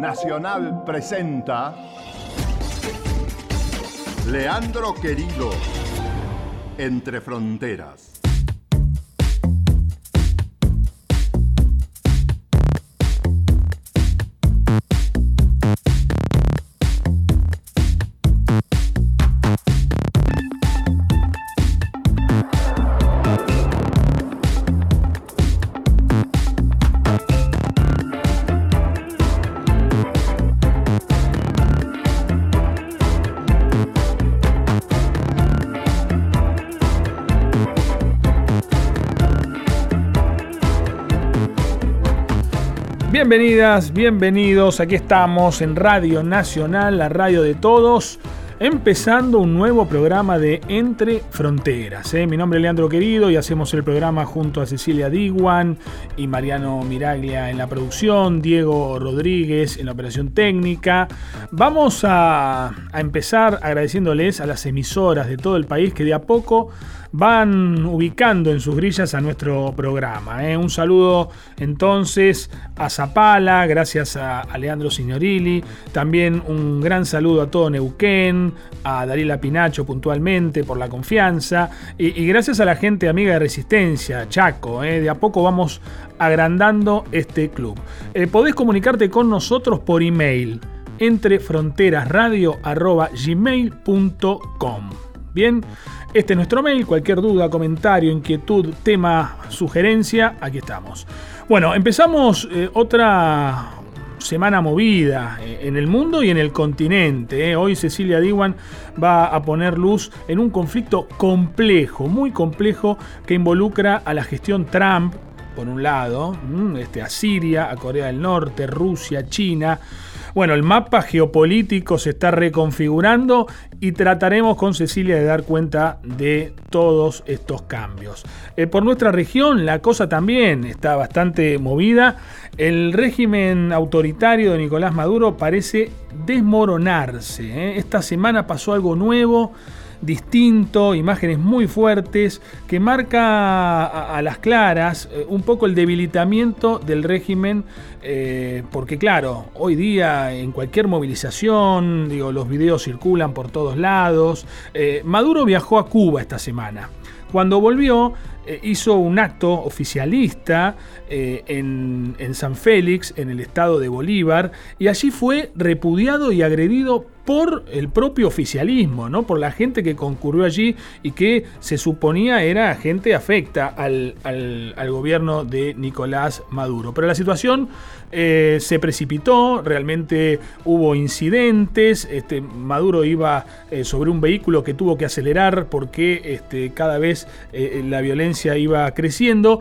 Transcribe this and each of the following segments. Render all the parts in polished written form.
Nacional presenta Leandro Querido, Entre Fronteras. Bienvenidas, bienvenidos, aquí estamos en Radio Nacional, la radio de todos, empezando un nuevo programa de Entre Fronteras. Mi nombre es Leandro Querido y hacemos el programa junto a Cecilia Diwan y Mariano Miraglia en la producción, Diego Rodríguez en la operación técnica. Vamos a empezar agradeciéndoles a las emisoras de todo el país que de a poco van ubicando en sus grillas a nuestro programa. Un saludo entonces a Zapala, gracias a Leandro Signorilli, también un gran saludo a todo Neuquén, a Darila Pinacho puntualmente por la confianza y gracias a la gente amiga de Resistencia, Chaco. De a poco vamos agrandando este club. Podés comunicarte con nosotros por email, entrefronterasradio@gmail.com. Bien, este es nuestro mail. Cualquier duda, comentario, inquietud, tema, sugerencia, aquí estamos. Bueno, empezamos otra semana movida en el mundo y en el continente. Hoy Cecilia Diwan va a poner luz en un conflicto complejo, muy complejo, que involucra a la gestión Trump, por un lado, a Siria, a Corea del Norte, Rusia, China. Bueno, el mapa geopolítico se está reconfigurando y trataremos con Cecilia de dar cuenta de todos estos cambios. Por nuestra región la cosa también está bastante movida. El régimen autoritario de Nicolás Maduro parece desmoronarse. Esta semana pasó algo nuevo, distinto, imágenes muy fuertes que marca a las claras un poco el debilitamiento del régimen, porque claro, hoy día en cualquier movilización, los videos circulan por todos lados. Maduro viajó a Cuba esta semana. Cuando volvió, hizo un acto oficialista en San Félix, en el estado de Bolívar, y allí fue repudiado y agredido por el propio oficialismo, ¿no? Por la gente que concurrió allí y que se suponía era gente afecta al gobierno de Nicolás Maduro. Pero la situación se precipitó, realmente hubo incidentes. Maduro iba sobre un vehículo que tuvo que acelerar porque cada vez la violencia iba creciendo.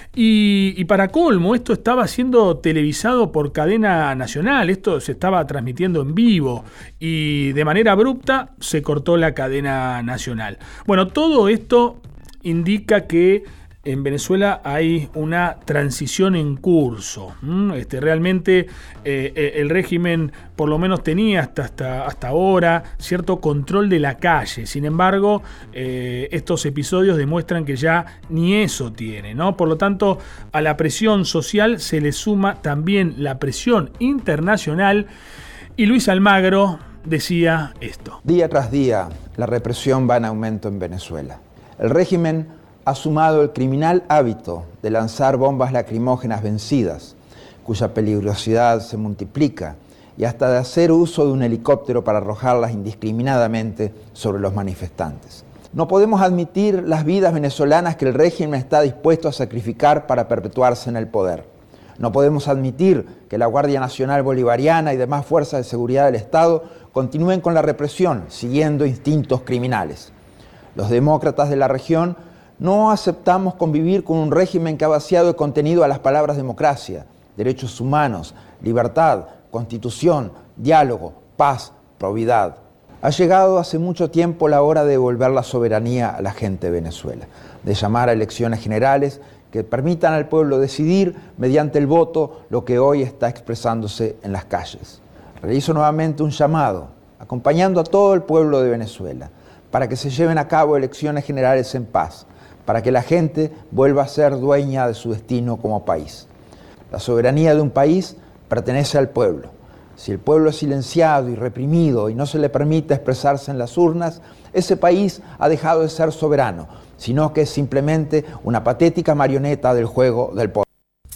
Y para colmo, esto estaba siendo televisado por cadena nacional, esto se estaba transmitiendo en vivo y de manera abrupta se cortó la cadena nacional. Bueno, todo esto indica que en Venezuela hay una transición en curso. Realmente el régimen por lo menos tenía hasta ahora cierto control de la calle. Sin embargo, estos episodios demuestran que ya ni eso tiene, ¿no? Por lo tanto, a la presión social se le suma también la presión internacional. Y Luis Almagro decía esto. Día tras día, la represión va en aumento en Venezuela. El régimen ha sumado el criminal hábito de lanzar bombas lacrimógenas vencidas, cuya peligrosidad se multiplica, y hasta de hacer uso de un helicóptero para arrojarlas indiscriminadamente sobre los manifestantes. No podemos admitir las vidas venezolanas que el régimen está dispuesto a sacrificar para perpetuarse en el poder. No podemos admitir que la Guardia Nacional Bolivariana y demás fuerzas de seguridad del Estado continúen con la represión, siguiendo instintos criminales. Los demócratas de la región no aceptamos convivir con un régimen que ha vaciado de contenido a las palabras democracia, derechos humanos, libertad, constitución, diálogo, paz, probidad. Ha llegado hace mucho tiempo la hora de devolver la soberanía a la gente de Venezuela, de llamar a elecciones generales que permitan al pueblo decidir mediante el voto lo que hoy está expresándose en las calles. Realizo nuevamente un llamado, acompañando a todo el pueblo de Venezuela, para que se lleven a cabo elecciones generales en paz, para que la gente vuelva a ser dueña de su destino como país. La soberanía de un país pertenece al pueblo. Si el pueblo es silenciado y reprimido y no se le permite expresarse en las urnas, ese país ha dejado de ser soberano, sino que es simplemente una patética marioneta del juego del poder.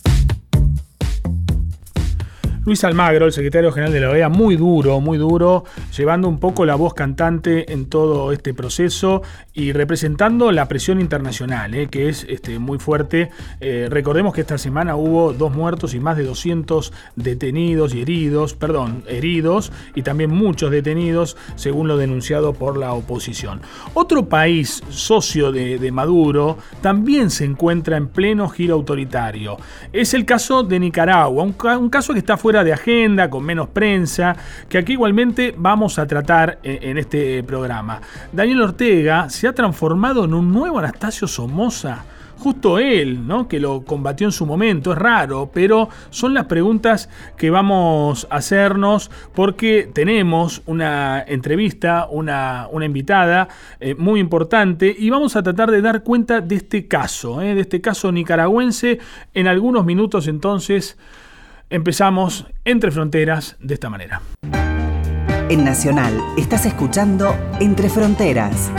Luis Almagro, el secretario general de la OEA, muy duro, llevando un poco la voz cantante en todo este proceso y representando la presión internacional, que es muy fuerte. Recordemos que esta semana hubo 2 muertos y más de 200 detenidos y heridos, y también muchos detenidos, según lo denunciado por la oposición. Otro país socio de Maduro también se encuentra en pleno giro autoritario. Es el caso de Nicaragua, un caso que está fuera de agenda, con menos prensa, que aquí igualmente vamos a tratar en este programa. Daniel Ortega se ha transformado en un nuevo Anastasio Somoza. Justo él, ¿no?, que lo combatió en su momento. Es raro, pero son las preguntas que vamos a hacernos, porque tenemos una entrevista, una invitada muy importante, y vamos a tratar de dar cuenta de este caso nicaragüense en algunos minutos. Entonces empezamos Entre Fronteras de esta manera. En Nacional estás escuchando Entre Fronteras.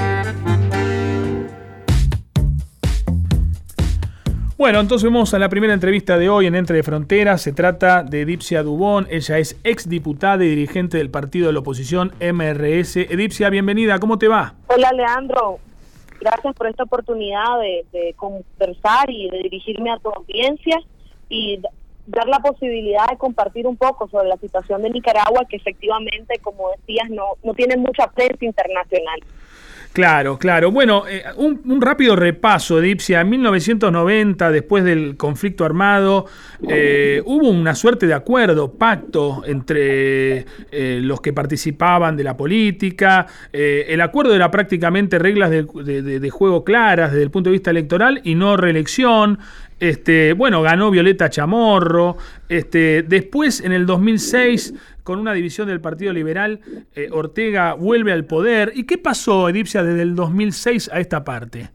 Bueno, entonces vamos a la primera entrevista de hoy en Entre Fronteras. Se trata de Edipcia Dubón. Ella es exdiputada y dirigente del partido de la oposición MRS. Edipcia, bienvenida. ¿Cómo te va? Hola, Leandro. Gracias por esta oportunidad de conversar y de dirigirme a tu audiencia y dar la posibilidad de compartir un poco sobre la situación de Nicaragua, que efectivamente, como decías, no tiene mucha prensa internacional. Claro. Bueno, un rápido repaso, Edipcia. En 1990, después del conflicto armado, hubo una suerte de acuerdo, pacto entre los que participaban de la política. El acuerdo era prácticamente reglas de juego claras desde el punto de vista electoral y no reelección. Ganó Violeta Chamorro. Después, en el 2006, con una división del Partido Liberal, Ortega vuelve al poder. ¿Y qué pasó, Edipcia, desde el 2006 a esta parte?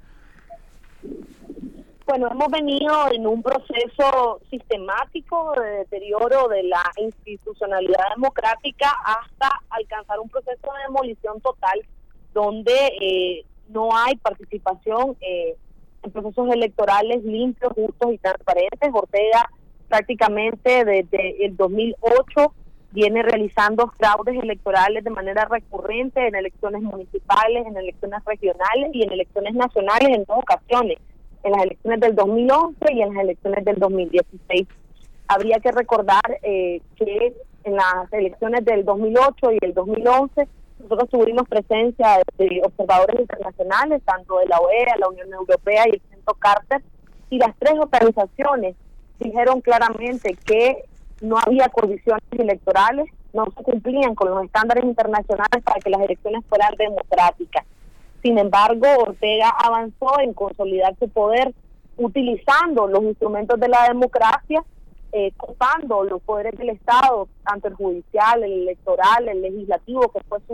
Bueno, hemos venido en un proceso sistemático de deterioro de la institucionalidad democrática hasta alcanzar un proceso de demolición total, donde no hay participación en procesos electorales limpios, justos y transparentes. Ortega prácticamente desde el 2008 viene realizando fraudes electorales de manera recurrente en elecciones municipales, en elecciones regionales y en elecciones nacionales en 2 ocasiones, en las elecciones del 2011 y en las elecciones del 2016. Habría que recordar que en las elecciones del 2008 y el 2011 nosotros tuvimos presencia de observadores internacionales, tanto de la OEA, la Unión Europea y el Centro Carter, y las 3 organizaciones dijeron claramente que no había condiciones electorales, no se cumplían con los estándares internacionales para que las elecciones fueran democráticas. Sin embargo, Ortega avanzó en consolidar su poder utilizando los instrumentos de la democracia, copando los poderes del Estado, tanto el judicial, el electoral, el legislativo, que fue su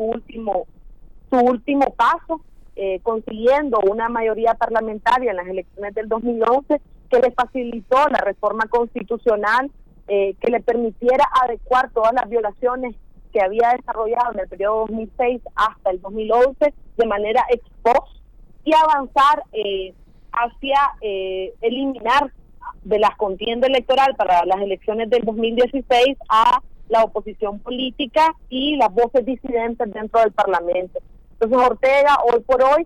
último paso, consiguiendo una mayoría parlamentaria en las elecciones del 2011 que le facilitó la reforma constitucional, que le permitiera adecuar todas las violaciones que había desarrollado en el periodo 2006 hasta el 2011 de manera ex post, y avanzar hacia eliminar de la contienda electoral para las elecciones del 2016 a la oposición política y las voces disidentes dentro del Parlamento. Entonces Ortega hoy por hoy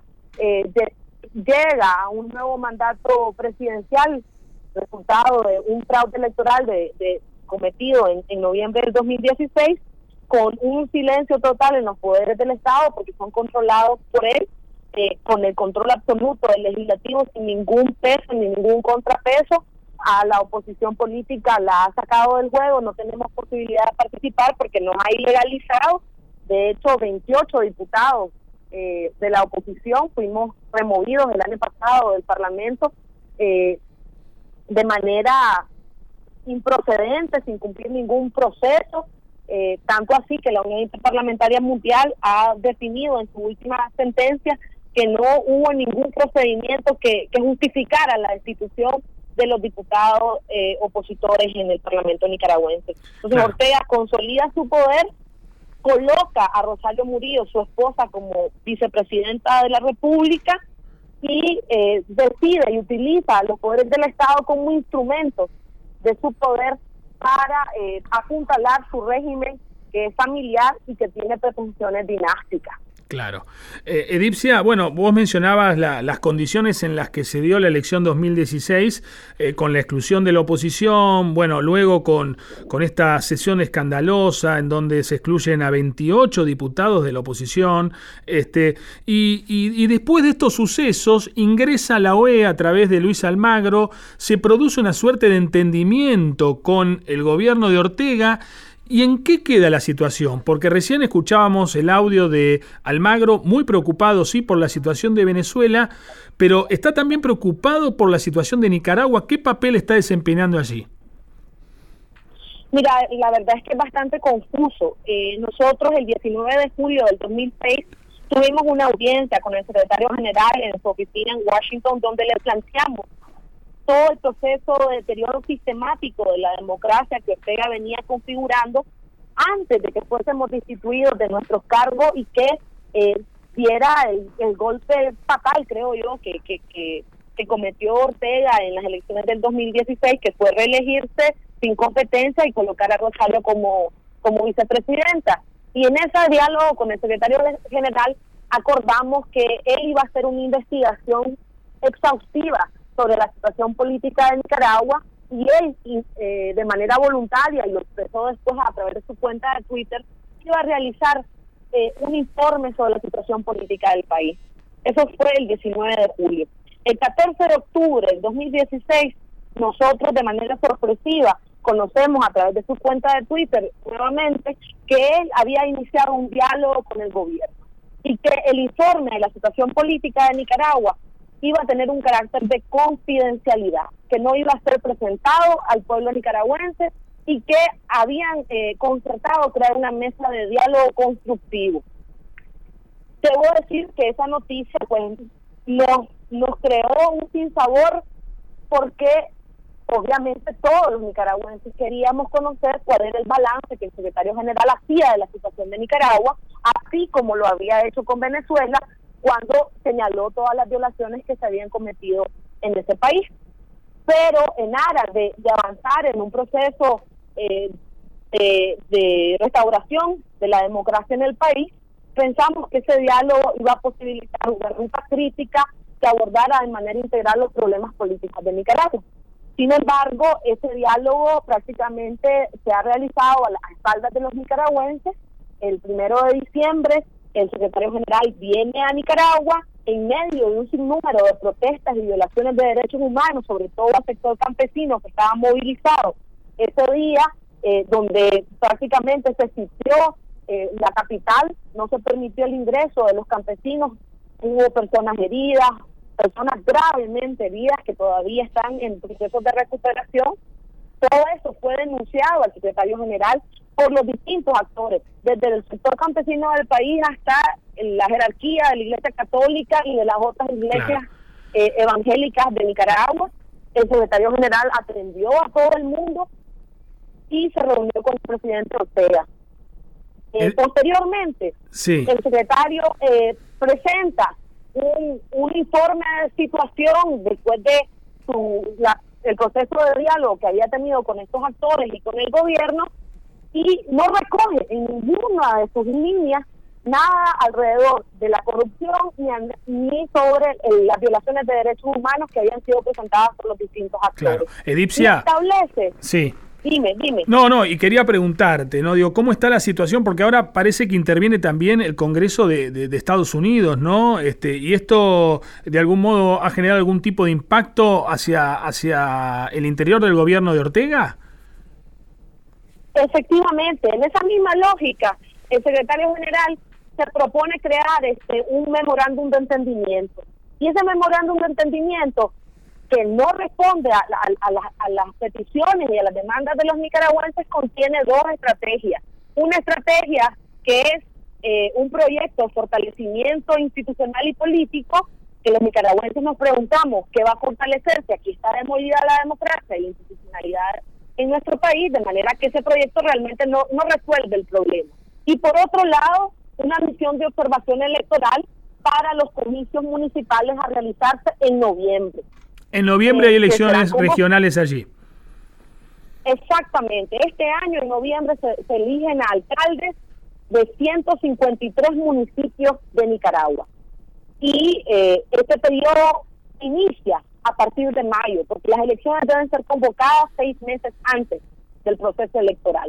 llega a un nuevo mandato presidencial, resultado de un fraude electoral cometido en noviembre del 2016, con un silencio total en los poderes del Estado, porque son controlados por él, con el control absoluto del legislativo, sin ningún peso ni ningún contrapeso. A la oposición política la ha sacado del juego, no tenemos posibilidad de participar porque nos ha ilegalizado. De hecho, 28 diputados de la oposición fuimos removidos el año pasado del Parlamento de manera improcedente, sin cumplir ningún proceso, tanto así que la Unión Interparlamentaria Mundial ha definido en su última sentencia que no hubo ningún procedimiento que justificara la destitución de los diputados opositores en el Parlamento nicaragüense. Entonces Claro. Ortega consolida su poder, coloca a Rosario Murillo, su esposa, como vicepresidenta de la República, y decide y utiliza los poderes del Estado como instrumentos de su poder para apuntalar su régimen, que es familiar y que tiene pretensiones dinásticas. Claro. Edipcia, bueno, vos mencionabas las condiciones en las que se dio la elección 2016, con la exclusión de la oposición, bueno, luego con esta sesión escandalosa en donde se excluyen a 28 diputados de la oposición, y después de estos sucesos ingresa la OEA a través de Luis Almagro, se produce una suerte de entendimiento con el gobierno de Ortega. ¿Y en qué queda la situación? Porque recién escuchábamos el audio de Almagro, muy preocupado, sí, por la situación de Venezuela, pero está también preocupado por la situación de Nicaragua. ¿Qué papel está desempeñando allí? Mira, la verdad es que es bastante confuso. Nosotros el 19 de julio del 2006 tuvimos una audiencia con el secretario general en su oficina en Washington, donde le planteamos todo el proceso de deterioro sistemático de la democracia que Ortega venía configurando antes de que fuésemos destituidos de nuestros cargos y que diera el golpe fatal, creo yo, que cometió Ortega en las elecciones del 2016, que fue reelegirse sin competencia y colocar a Rosario como vicepresidenta. Y en ese diálogo con el secretario general acordamos que él iba a hacer una investigación exhaustiva sobre la situación política de Nicaragua, y él de manera voluntaria, y lo expresó después a través de su cuenta de Twitter, iba a realizar un informe sobre la situación política del país. Eso fue el 19 de julio. El 14 de octubre del 2016, nosotros de manera sorpresiva conocemos a través de su cuenta de Twitter nuevamente que él había iniciado un diálogo con el gobierno y que el informe de la situación política de Nicaragua iba a tener un carácter de confidencialidad, que no iba a ser presentado al pueblo nicaragüense y que habían concertado crear una mesa de diálogo constructivo. Debo decir que esa noticia pues nos creó un sinsabor, porque obviamente todos los nicaragüenses queríamos conocer cuál era el balance que el secretario general hacía de la situación de Nicaragua, así como lo había hecho con Venezuela, cuando señaló todas las violaciones que se habían cometido en ese país. Pero en aras de avanzar en un proceso de restauración de la democracia en el país, pensamos que ese diálogo iba a posibilitar una ruta crítica que abordara de manera integral los problemas políticos de Nicaragua. Sin embargo, ese diálogo prácticamente se ha realizado a las espaldas de los nicaragüenses. El 1 de diciembre, el secretario general viene a Nicaragua en medio de un sinnúmero de protestas y violaciones de derechos humanos, sobre todo al sector campesino que estaba movilizado ese día, donde prácticamente se sitió la capital, no se permitió el ingreso de los campesinos, hubo personas heridas, personas gravemente heridas que todavía están en procesos de recuperación. Todo eso fue denunciado al secretario general por los distintos actores, desde el sector campesino del país hasta la jerarquía de la Iglesia Católica y de las otras iglesias evangélicas de Nicaragua. El secretario general atendió a todo el mundo y se reunió con el presidente Ortega. Posteriormente, el secretario presenta un informe de situación después de el proceso de diálogo que había tenido con estos actores y con el gobierno, y no recoge en ninguna de sus líneas nada alrededor de la corrupción ni sobre las violaciones de derechos humanos que habían sido presentadas por los distintos actores. Claro. Edipcia, establece. Sí. Dime. No, y quería preguntarte, ¿no? Digo, ¿cómo está la situación? Porque ahora parece que interviene también el Congreso de Estados Unidos, ¿no? Y esto, de algún modo, ¿ha generado algún tipo de impacto hacia el interior del gobierno de Ortega? Efectivamente, en esa misma lógica, el secretario general se propone crear un memorándum de entendimiento. Y ese memorándum de entendimiento, que no responde a las peticiones y a las demandas de los nicaragüenses, contiene dos estrategias. Una estrategia que es un proyecto de fortalecimiento institucional y político que los nicaragüenses nos preguntamos qué va a fortalecer si aquí está demolida la democracia y la institucionalidad en nuestro país, de manera que ese proyecto realmente no resuelve el problema. Y por otro lado, una misión de observación electoral para los comicios municipales a realizarse en noviembre. En noviembre hay elecciones regionales allí. Exactamente. Este año, en noviembre, se eligen a alcaldes de 153 municipios de Nicaragua. Y este periodo inicia a partir de mayo, porque las elecciones deben ser convocadas 6 meses antes del proceso electoral.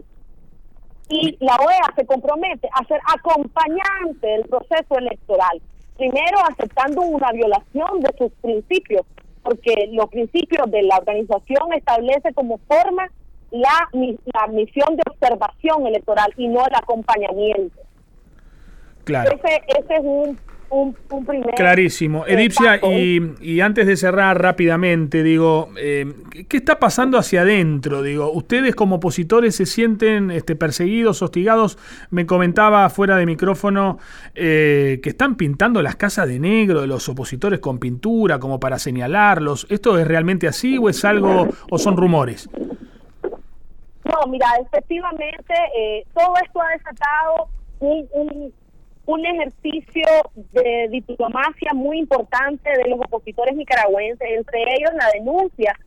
Y la OEA se compromete a ser acompañante del proceso electoral, primero aceptando una violación de sus principios, porque los principios de la organización establece como forma la misión de observación electoral y no el acompañamiento. Claro. Ese es un primer... Clarísimo. Edipcia, y antes de cerrar rápidamente, digo, ¿qué está pasando hacia adentro? Digo, ustedes como opositores se sienten perseguidos, hostigados. Me comentaba fuera de micrófono que están pintando las casas de negro de los opositores con pintura como para señalarlos. ¿Esto es realmente así o es algo o son rumores? No, mira, efectivamente todo esto ha desatado un ejercicio de diplomacia muy importante de los opositores nicaragüenses, entre ellos la denuncia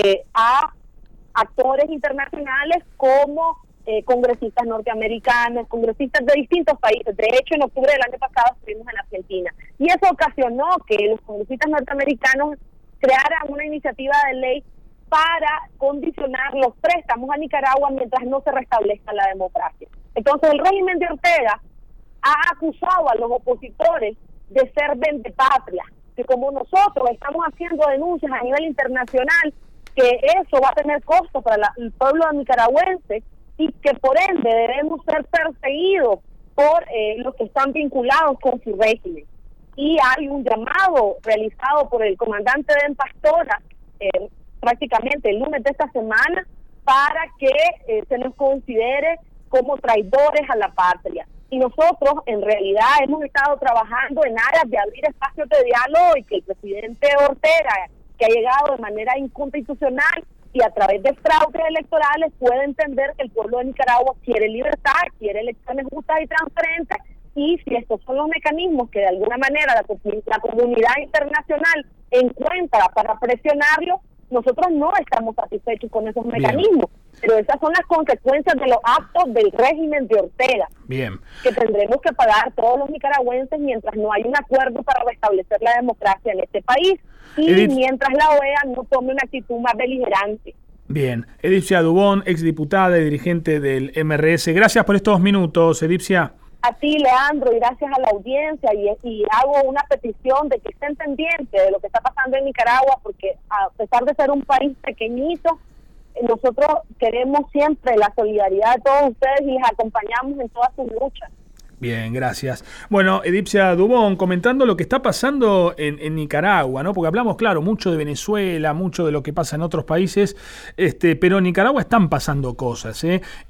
a actores internacionales como congresistas norteamericanos, congresistas de distintos países. De hecho, en octubre del año pasado estuvimos en Argentina. Y eso ocasionó que los congresistas norteamericanos crearan una iniciativa de ley para condicionar los préstamos a Nicaragua mientras no se restablezca la democracia. Entonces, el régimen de Ortega ha acusado a los opositores de ser vendepatria, que como nosotros estamos haciendo denuncias a nivel internacional, que eso va a tener costo para el pueblo nicaragüense y que por ende debemos ser perseguidos por los que están vinculados con su régimen. Y hay un llamado realizado por el comandante Ben Pastora prácticamente el lunes de esta semana para que se nos considere como traidores a la patria. Y nosotros, en realidad, hemos estado trabajando en aras de abrir espacios de diálogo y que el presidente Ortega, que ha llegado de manera inconstitucional y a través de fraudes electorales, puede entender que el pueblo de Nicaragua quiere libertad, quiere elecciones justas y transparentes, y si estos son los mecanismos que de alguna manera la comunidad internacional encuentra para presionarlo, nosotros no estamos satisfechos con esos mecanismos. Pero esas son las consecuencias de los actos del régimen de Ortega. Bien. Que tendremos que pagar todos los nicaragüenses mientras no hay un acuerdo para restablecer la democracia en este país y mientras la OEA no tome una actitud más beligerante. Bien. Edipcia Dubón, exdiputada y dirigente del MRS. Gracias por estos minutos, Edipcia. A ti, Leandro, y gracias a la audiencia, y hago una petición de que estén pendientes de lo que está pasando en Nicaragua, porque a pesar de ser un país pequeñito, nosotros queremos siempre la solidaridad de todos ustedes y les acompañamos en todas sus luchas. Bien, gracias. Bueno, Edipcia Dubón, comentando lo que está pasando en Nicaragua, ¿no? Porque hablamos, claro, mucho de Venezuela, mucho de lo que pasa en otros países, pero en Nicaragua están pasando cosas,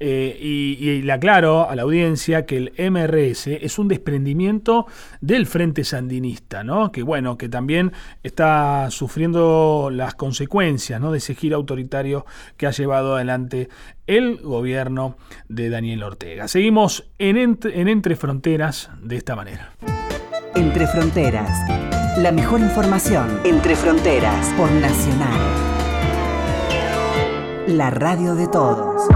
y le aclaro a la audiencia que el MRS es un desprendimiento del Frente Sandinista, ¿no? Que bueno, que también está sufriendo las consecuencias, ¿no? De ese giro autoritario que ha llevado adelante el gobierno de Daniel Ortega. Seguimos en Entre Fronteras de esta manera. Entre Fronteras, la mejor información. Entre Fronteras, por Nacional, la radio de todos.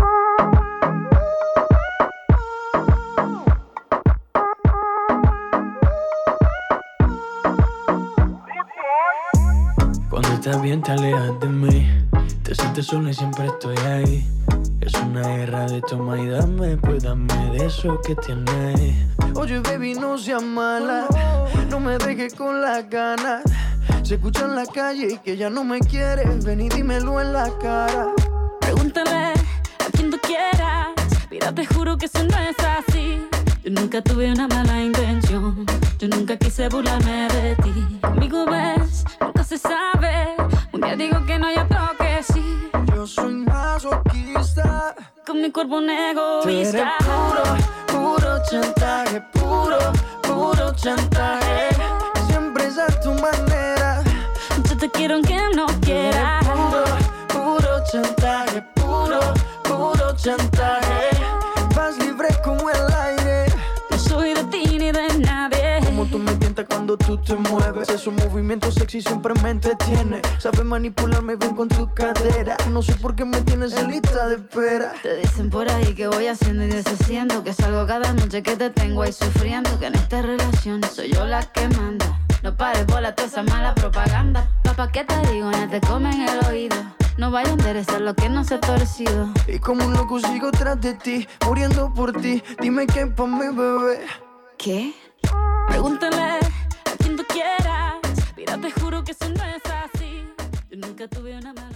Cuando estás bien te alejas de mí, te sientes sola y siempre estoy ahí. Es una guerra de toma y dame, pues dame de eso que tienes. Oye baby, no seas mala, no me dejes con las ganas. Se escucha en la calle y que ya no me quieres, ven y dímelo en la cara. Pregúntale a quien tú quieras, mira te juro que eso no es así. Yo nunca tuve una mala intención, yo nunca quise burlarme de ti. Conmigo ves, nunca se sabe, un día digo que no, ya tengo que sí. Yo soy masoquista, con mi cuerpo un egoísta. Tú eres puro chantaje, puro chantaje. Siempre es a tu manera. Yo te quiero aunque no quieras. Puro chantaje, puro chantaje. Vas libre como el aire. No soy de ti ni de nadie. Como tú me tientas cuando tú te mueves. Esos movimientos sexy siempre me entretiene. Sabes manipularme bien con tu cadera. No sé por qué me tienes en lista de espera. Te dicen por ahí que voy haciendo y deshaciendo, que salgo cada noche que te tengo ahí sufriendo, que en esta relación soy yo la que manda. No pares bola toda esa mala propaganda. Papá, ¿qué te digo? No te comen el oído. No vaya a enderezar lo que no se ha torcido. Y como un loco sigo tras de ti, muriendo por ti. Dime qué pa' mi bebé. ¿Qué? Pregúntale a quien tú quieras. Mira, te juro que eso no es así. Yo nunca tuve una mala